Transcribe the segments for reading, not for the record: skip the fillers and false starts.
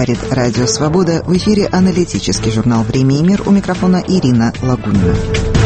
говорит Радио Свобода. В эфире аналитический журнал «Время и мир». У микрофона Ирина Лагунина.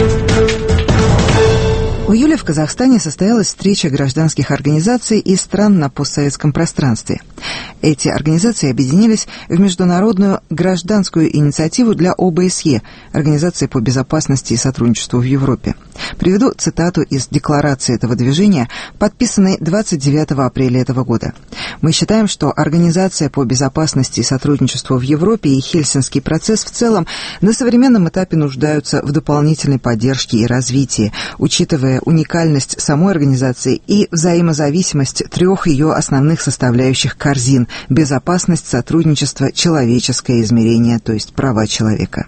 В июле в Казахстане состоялась встреча гражданских организаций из стран на постсоветском пространстве. Эти организации объединились в международную гражданскую инициативу для ОБСЕ, Организации по безопасности и сотрудничеству в Европе. Приведу цитату из декларации этого движения, подписанной 29 апреля этого года. «Мы считаем, что Организация по безопасности и сотрудничеству в Европе и Хельсинский процесс в целом на современном этапе нуждаются в дополнительной поддержке и развитии, учитывая уникальность самой организации и взаимозависимость трех ее основных составляющих корзин – безопасность, сотрудничество, человеческое измерение, то есть права человека».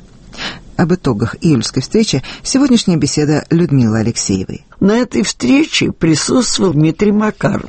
Об итогах июльской встречи сегодняшняя беседа Людмилы Алексеевой. На этой встрече присутствовал Дмитрий Макаров,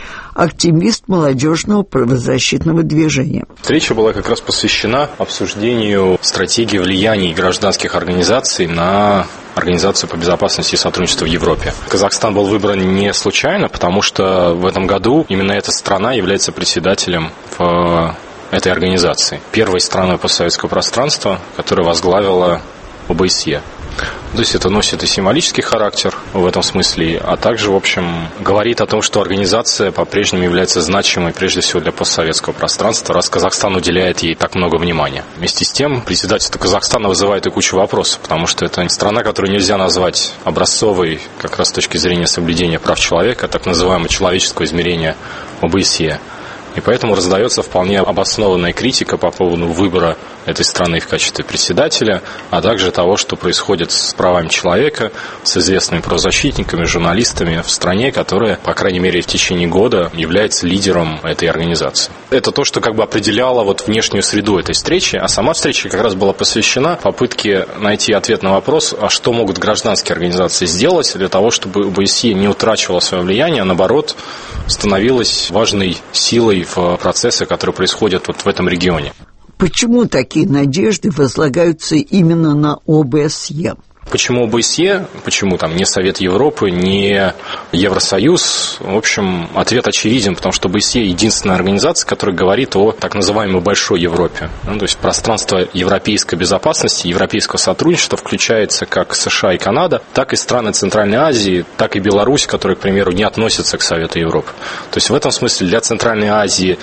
активист молодежного правозащитного движения. Встреча была как раз посвящена обсуждению стратегии влияний гражданских организаций на Организацию по безопасности и сотрудничеству в Европе. Казахстан был выбран не случайно, потому что в этом году именно эта страна является председателем в этой организации. Первой страной постсоветского пространства, которая возглавила ОБСЕ. То есть это носит и символический характер в этом смысле, а также, в общем, говорит о том, что организация по-прежнему является значимой прежде всего для постсоветского пространства, раз Казахстан уделяет ей так много внимания. Вместе с тем, председательство Казахстана вызывает и кучу вопросов, потому что это страна, которую нельзя назвать образцовой как раз с точки зрения соблюдения прав человека, так называемого человеческого измерения ОБСЕ. И поэтому раздается вполне обоснованная критика по поводу выбора этой страны в качестве председателя, а также того, что происходит с правами человека, с известными правозащитниками, журналистами в стране, которая, по крайней мере, в течение года является лидером этой организации. Это то, что как бы определяло внешнюю среду этой встречи, а сама встреча как раз была посвящена попытке найти ответ на вопрос, а что могут гражданские организации сделать для того, чтобы ОБСЕ не утрачивала свое влияние, а наоборот становилась важной силой в процессы, которые происходят в этом регионе. Почему такие надежды возлагаются именно на ОБСЕ? Почему ОБСЕ? Почему не Совет Европы, не Евросоюз? В общем, ответ очевиден, потому что ОБСЕ единственная организация, которая говорит о так называемой Большой Европе. То есть пространство европейской безопасности, европейского сотрудничества включается как США и Канада, так и страны Центральной Азии, так и Беларусь, которые, к примеру, не относятся к Совету Европы. То есть в этом смысле для Центральной Азии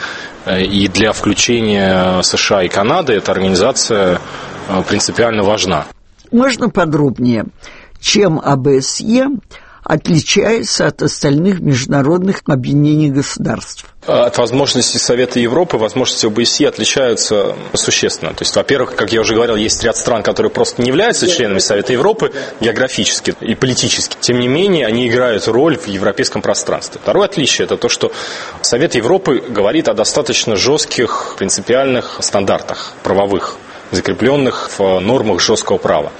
и для включения США и Канады эта организация принципиально важна. Можно подробнее, чем ОБСЕ отличается от остальных международных объединений государств? От возможностей Совета Европы возможности ОБСЕ отличаются существенно. То есть, во-первых, как я уже говорил, есть ряд стран, которые просто не являются членами Совета Европы географически и политически. Тем не менее, они играют роль в европейском пространстве. Второе отличие – это то, что Совет Европы говорит о достаточно жестких принципиальных стандартах правовых, закрепленных в нормах жесткого права.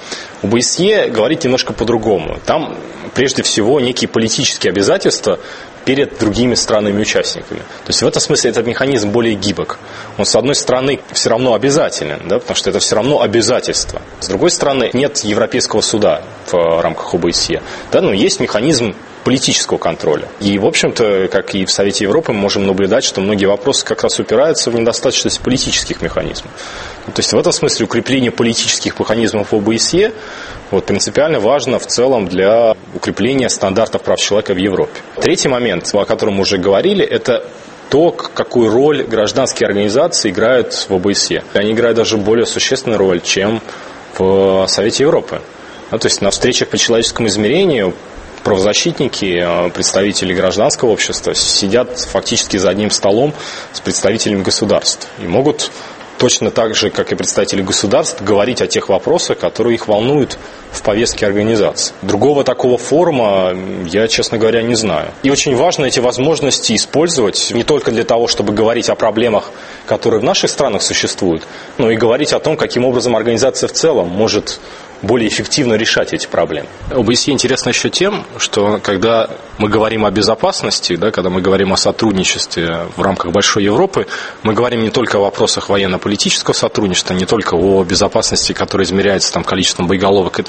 ОБСЕ говорит немножко по-другому. Там, прежде всего, некие политические обязательства перед другими странами-участниками. То есть в этом смысле этот механизм более гибок. Он, с одной стороны, все равно обязателен, потому что это все равно обязательство. С другой стороны, нет Европейского суда в рамках ОБСЕ. Но есть механизм политического контроля. И, в общем-то, как и в Совете Европы, мы можем наблюдать, что многие вопросы как раз упираются в недостаточность политических механизмов. То есть в этом смысле укрепление политических механизмов ОБСЕ принципиально важно в целом для укрепления стандартов прав человека в Европе. Третий момент, о котором мы уже говорили, это то, какую роль гражданские организации играют в ОБСЕ. Они играют даже более существенную роль, чем в Совете Европы. То есть на встречах по человеческому измерению правозащитники, представители гражданского общества сидят фактически за одним столом с представителями государств и могут точно так же, как и представители государств, говорить о тех вопросах, которые их волнуют в повестке организации. Другого такого форума я, честно говоря, не знаю. И очень важно эти возможности использовать не только для того, чтобы говорить о проблемах, которые в наших странах существуют, но и говорить о том, каким образом организация в целом может более эффективно решать эти проблемы. ОБСЕ интересно еще тем, что когда мы говорим о безопасности, когда мы говорим о сотрудничестве в рамках Большой Европы, мы говорим не только о вопросах военно-политического сотрудничества, не только о безопасности, которая измеряется количеством боеголовок и танков,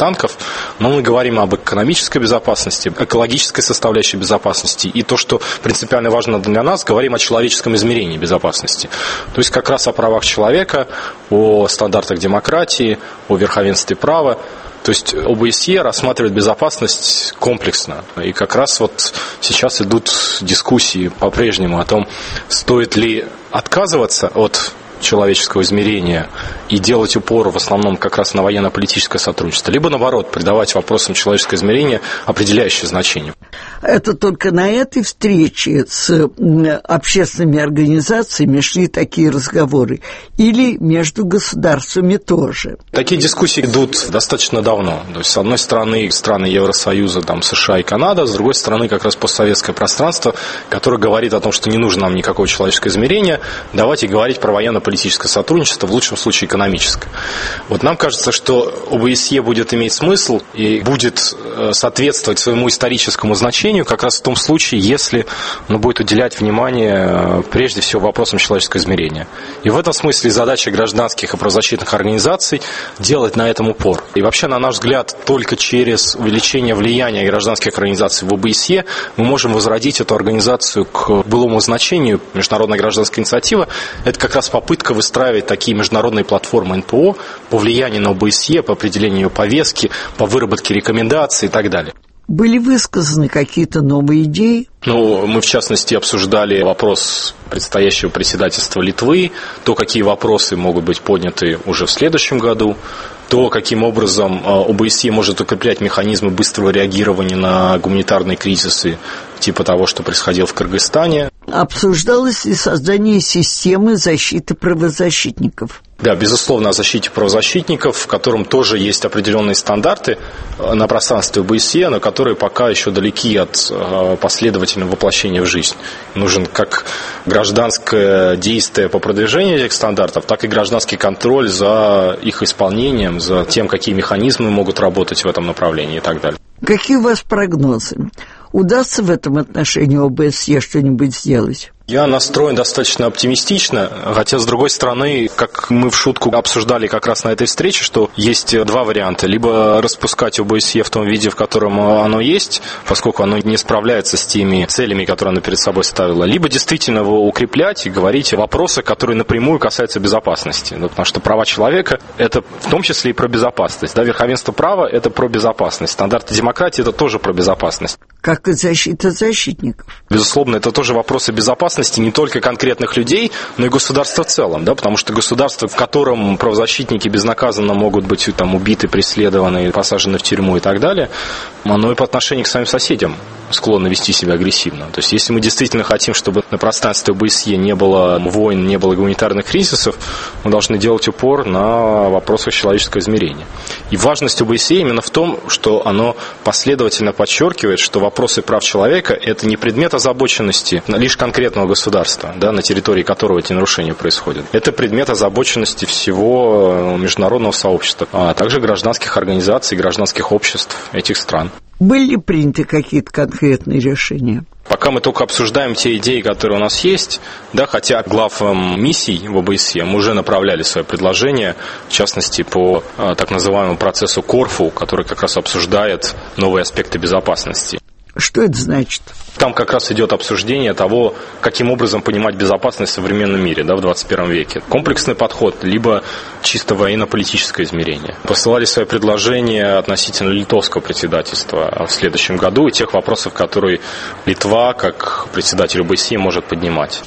танков, но мы говорим об экономической безопасности, экологической составляющей безопасности и то, что принципиально важно для нас, говорим о человеческом измерении безопасности. То есть как раз о правах человека, о стандартах демократии, о верховенстве права. То есть ОБСЕ рассматривает безопасность комплексно. И как раз вот сейчас идут дискуссии по-прежнему о том, стоит ли отказываться от человеческого измерения и делать упор в основном как раз на военно-политическое сотрудничество, либо наоборот, придавать вопросам человеческого измерения определяющее значение. Это только на этой встрече с общественными организациями шли такие разговоры? Или между государствами тоже? Такие дискуссии идут достаточно давно. То есть, с одной стороны, страны Евросоюза, там, США и Канада, с другой стороны, как раз постсоветское пространство, которое говорит о том, что не нужно нам никакого человеческого измерения, давайте говорить про военно-политическое сотрудничество, в лучшем случае экономическое. Вот нам кажется, что ОБСЕ будет иметь смысл и будет соответствовать своему историческому значению как раз в том случае, если оно будет уделять внимание прежде всего вопросам человеческого измерения. И в этом смысле задача гражданских и правозащитных организаций делать на этом упор. И вообще, на наш взгляд, только через увеличение влияния гражданских организаций в ОБСЕ мы можем возродить эту организацию к былому значению. Международная гражданская инициатива – это как раз попытка выстраивать такие международные платформы НПО по влиянию на ОБСЕ, по определению ее повестки, по выработке рекомендаций и так далее. Были высказаны какие-то новые идеи? Мы, в частности, обсуждали вопрос предстоящего председательства Литвы, то, какие вопросы могут быть подняты уже в следующем году, то, каким образом ОБСЕ может укреплять механизмы быстрого реагирования на гуманитарные кризисы, типа того, что происходило в Кыргызстане. Обсуждалось и создание системы защиты правозащитников. Да, безусловно, о защите правозащитников, в котором тоже есть определенные стандарты на пространстве ОБСЕ, но которые пока еще далеки от последовательного воплощения в жизнь. Нужен как гражданское действие по продвижению этих стандартов, так и гражданский контроль за их исполнением, за тем, какие механизмы могут работать в этом направлении и так далее. Какие у вас прогнозы? Удастся в этом отношении ОБСЕ что-нибудь сделать? Я настроен достаточно оптимистично, хотя, с другой стороны, как мы в шутку обсуждали как раз на этой встрече, что есть два варианта. Либо распускать ОБСЕ в том виде, в котором оно есть, поскольку оно не справляется с теми целями, которые оно перед собой ставило, либо действительно его укреплять и говорить вопросы, которые напрямую касаются безопасности. Потому что права человека – это в том числе и про безопасность. Да, верховенство права – это про безопасность. Стандарты демократии – это тоже про безопасность. Как и защита защитников. Безусловно, это тоже вопросы безопасности не только конкретных людей, но и государства в целом, да, потому что государство, в котором правозащитники безнаказанно могут быть там убиты, преследованы, посажены в тюрьму и так далее, оно и по отношению к своим соседям склонны вести себя агрессивно. То есть, если мы действительно хотим, чтобы на пространстве ОБСЕ не было войн, не было гуманитарных кризисов, мы должны делать упор на вопросах человеческого измерения. И важность ОБСЕ именно в том, что оно последовательно подчеркивает, что вопросы прав человека – это не предмет озабоченности лишь конкретного государства, да, на территории которого эти нарушения происходят. Это предмет озабоченности всего международного сообщества, а также гражданских организаций, гражданских обществ этих стран. Были приняты какие-то конкретные решения? Пока мы только обсуждаем те идеи, которые у нас есть, да, хотя главам миссий в ОБСЕ мы уже направляли свои предложения, в частности, по так называемому процессу Корфу, который как раз обсуждает новые аспекты безопасности. Что это значит? Там как раз идет обсуждение того, каким образом понимать безопасность в современном мире, да, в 21 веке. Комплексный подход, либо чисто военно-политическое измерение. Посылали свои предложения относительно литовского председательства в следующем году и тех вопросов, которые Литва, как председатель ОБСЕ, может поднимать.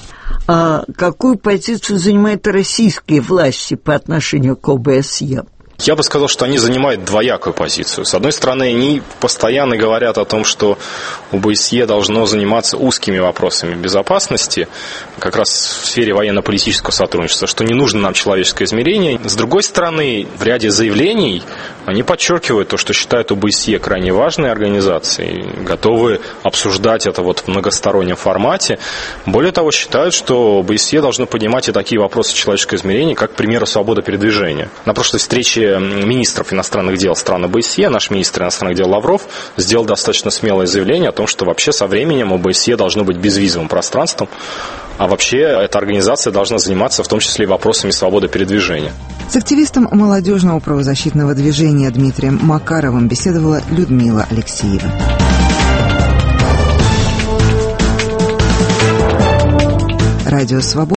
А какую позицию занимают российские власти по отношению к ОБСЕ? Я бы сказал, что они занимают двоякую позицию. С одной стороны, они постоянно говорят о том, что ОБСЕ должно заниматься узкими вопросами безопасности, как раз в сфере военно-политического сотрудничества, что не нужно нам человеческое измерение. С другой стороны, в ряде заявлений они подчеркивают то, что считают ОБСЕ крайне важной организацией, готовы обсуждать это вот в многостороннем формате. Более того, считают, что ОБСЕ должно поднимать и такие вопросы человеческого измерения, как, к примеру, свобода передвижения. На прошлой встрече министров иностранных дел стран ОБСЕ, наш министр иностранных дел Лавров сделал достаточно смелое заявление о том, что вообще со временем ОБСЕ должно быть безвизовым пространством, а вообще эта организация должна заниматься в том числе и вопросами свободы передвижения. С активистом молодежного правозащитного движения Дмитрием Макаровым беседовала Людмила Алексеева. Радио «Свобода».